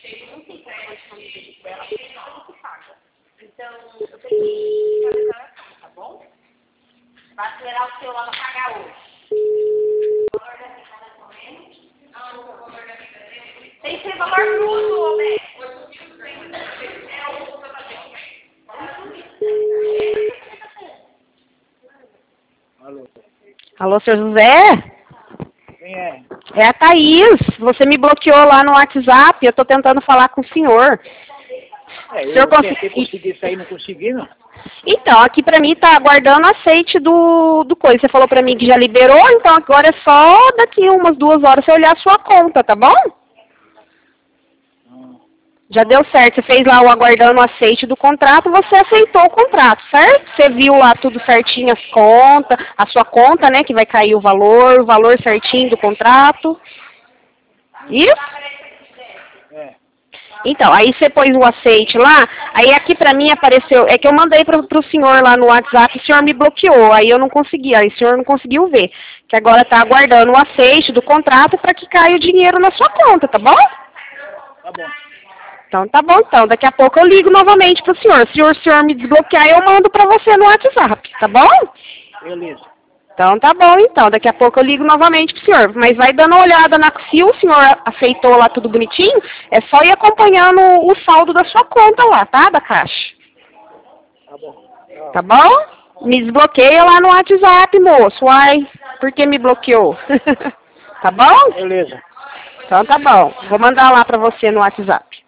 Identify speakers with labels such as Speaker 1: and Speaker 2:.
Speaker 1: não tem como disponível com ela, porque não se paga. Então, eu tenho que fazer essa oração, tá bom? Vai acelerar o seu lá para pagar hoje. O valor da ficha tá correndo? Não, o valor da ficha tem que ser valor bruto, ô Bé.
Speaker 2: Alô?
Speaker 3: Alô, seu José?
Speaker 2: Quem é?
Speaker 3: É a Thaís. Você me bloqueou lá no WhatsApp. Eu tô tentando falar com o senhor.
Speaker 2: É,
Speaker 3: O senhor
Speaker 2: eu tentei conseguir sair, não consegui, não.
Speaker 3: Então, aqui pra mim tá aguardando aceite do coisa. Você falou pra mim que já liberou, então agora é só daqui umas 2 horas você olhar a sua conta, tá bom? Já deu certo. Você fez lá o aguardando o aceite do contrato, você aceitou o contrato, certo? Você viu lá tudo certinho, as contas, a sua conta, né, que vai cair o valor certinho do contrato. Isso?
Speaker 2: É.
Speaker 3: Então, aí você pôs o aceite lá, aí aqui pra mim apareceu, é que eu mandei pro senhor lá no WhatsApp, o senhor me bloqueou, aí eu não consegui, aí o senhor não conseguiu ver, que agora tá aguardando o aceite do contrato para que caia o dinheiro na sua conta, tá bom?
Speaker 2: Tá bom.
Speaker 3: Então tá bom, então, daqui a pouco eu ligo novamente pro senhor, se o senhor me desbloquear eu mando pra você no WhatsApp, tá bom?
Speaker 2: Beleza.
Speaker 3: Então tá bom, então, daqui a pouco eu ligo novamente pro senhor, mas vai dando uma olhada se o senhor aceitou lá tudo bonitinho, é só ir acompanhando o saldo da sua conta lá, tá, da Caixa.
Speaker 2: Tá bom.
Speaker 3: Tá bom? Me desbloqueia lá no WhatsApp, moço, uai, por que me bloqueou? Tá bom?
Speaker 2: Beleza.
Speaker 3: Então tá bom, vou mandar lá pra você no WhatsApp.